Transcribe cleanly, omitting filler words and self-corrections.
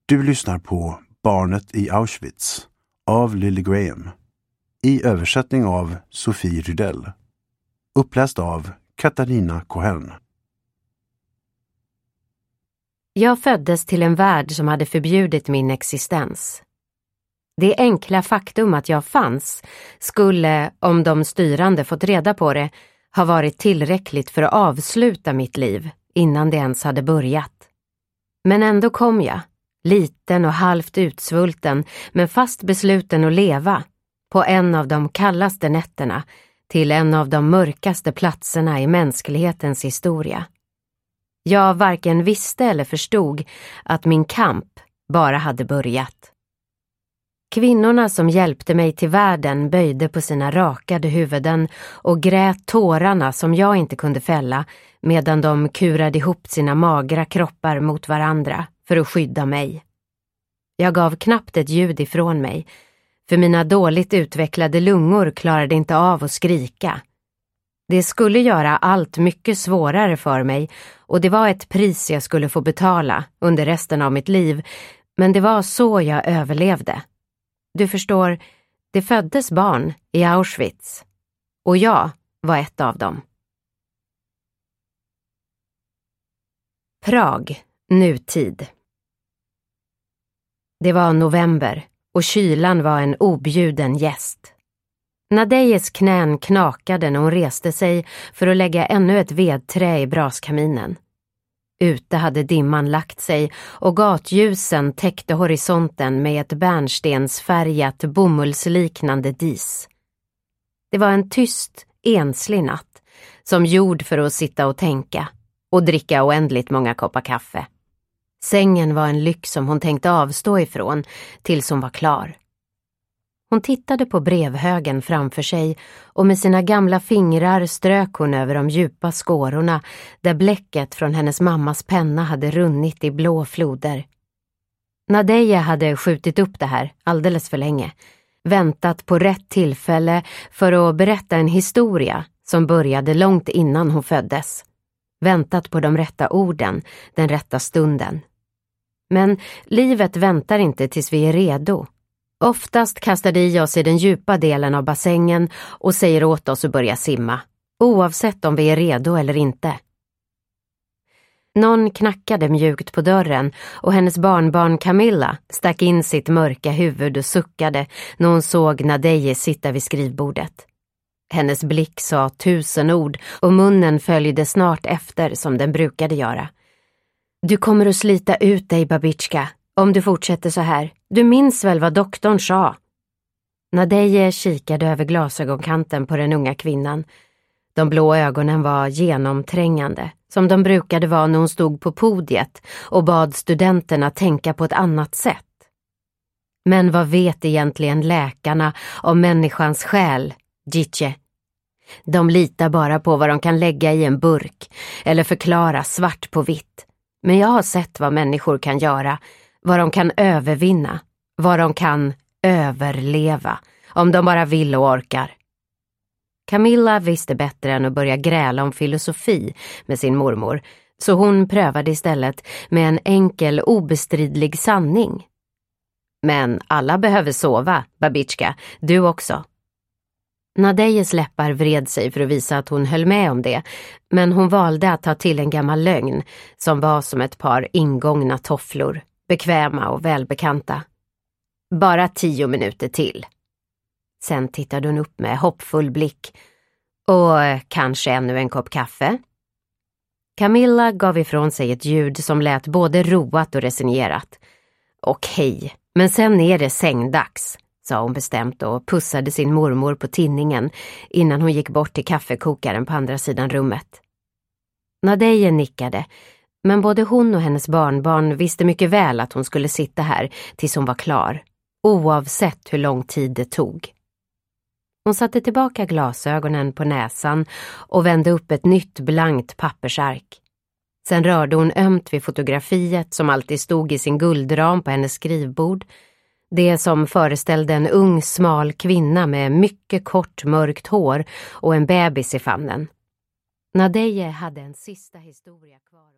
Du lyssnar på Barnet i Auschwitz av Lily Graham i översättning av Sofie Rydell. Uppläst av Katarina Cohen. Jag föddes till en värld som hade förbjudit min existens. Det enkla faktum att jag fanns skulle, om de styrande fått reda på det, ha varit tillräckligt för att avsluta mitt liv innan det ens hade börjat. Men ändå kom jag, liten och halvt utsvulten, men fast besluten att leva, på en av de kallaste nätterna till en av de mörkaste platserna i mänsklighetens historia. Jag varken visste eller förstod att min kamp bara hade börjat. Kvinnorna som hjälpte mig till världen böjde på sina rakade huvuden och grät tårarna som jag inte kunde fälla medan de kurade ihop sina magra kroppar mot varandra för att skydda mig. Jag gav knappt ett ljud ifrån mig, för mina dåligt utvecklade lungor klarade inte av att skrika. Det skulle göra allt mycket svårare för mig och det var ett pris jag skulle få betala under resten av mitt liv, men det var så jag överlevde. Du förstår, det föddes barn i Auschwitz och jag var ett av dem. Prag, nutid. Det var november och kylan var en objuden gäst. Nadeyes knän knakade när hon reste sig för att lägga ännu ett vedträ i braskaminen. Ute hade dimman lagt sig och gatljusen täckte horisonten med ett bärnstensfärgat bomullsliknande dis. Det var en tyst, enslig natt, som gjord för att sitta och tänka och dricka oändligt många koppar kaffe. Sängen var en lyx som hon tänkte avstå ifrån tills hon var klar. Hon tittade på brevhögen framför sig och med sina gamla fingrar strök hon över de djupa skårorna där bläcket från hennes mammas penna hade runnit i blå floder. Nadeja hade skjutit upp det här alldeles för länge, väntat på rätt tillfälle för att berätta en historia som började långt innan hon föddes. Väntat på de rätta orden, den rätta stunden. Men livet väntar inte tills vi är redo. Oftast kastar det i oss i den djupa delen av bassängen och säger åt oss att börja simma, oavsett om vi är redo eller inte. Någon knackade mjukt på dörren och hennes barnbarn Camilla stack in sitt mörka huvud och suckade när hon såg Nadeje sitta vid skrivbordet. Hennes blick sa 1000 ord och munnen följde snart efter som den brukade göra. Du kommer att slita ut dig, Babitska, om du fortsätter så här. Du minns väl vad doktorn sa? Nadeje kikade över glasögonkanten på den unga kvinnan. De blå ögonen var genomträngande, som de brukade vara när hon stod på podiet och bad studenterna tänka på ett annat sätt. Men vad vet egentligen läkarna om människans själ, Gitche? De litar bara på vad de kan lägga i en burk eller förklara svart på vitt. Men jag har sett vad människor kan göra, vad de kan övervinna, vad de kan överleva, om de bara vill och orkar. Camilla visste bättre än att börja gräla om filosofi med sin mormor, så hon prövade istället med en enkel, obestridlig sanning. Men alla behöver sova, Babitska, du också. Nadejes läppar vred sig för att visa att hon höll med om det, men hon valde att ta till en gammal lögn som var som ett par ingångna tofflor, bekväma och välbekanta. Bara 10 minuter till. Sen tittade hon upp med hoppfull blick. Och kanske ännu en kopp kaffe? Camilla gav ifrån sig ett ljud som lät både roat och resignerat. Okej, men sen är det sängdags, sa hon bestämt och pussade sin mormor på tinningen innan hon gick bort till kaffekokaren på andra sidan rummet. Nadeje nickade, men både hon och hennes barnbarn visste mycket väl att hon skulle sitta här tills hon var klar, oavsett hur lång tid det tog. Hon satte tillbaka glasögonen på näsan och vände upp ett nytt blankt pappersark. Sen rörde hon ömt vid fotografiet som alltid stod i sin guldram på hennes skrivbord. Det som föreställde en ung, smal kvinna med mycket kort mörkt hår och en bebis i famnen. Nadeje hade en sista historia kvar.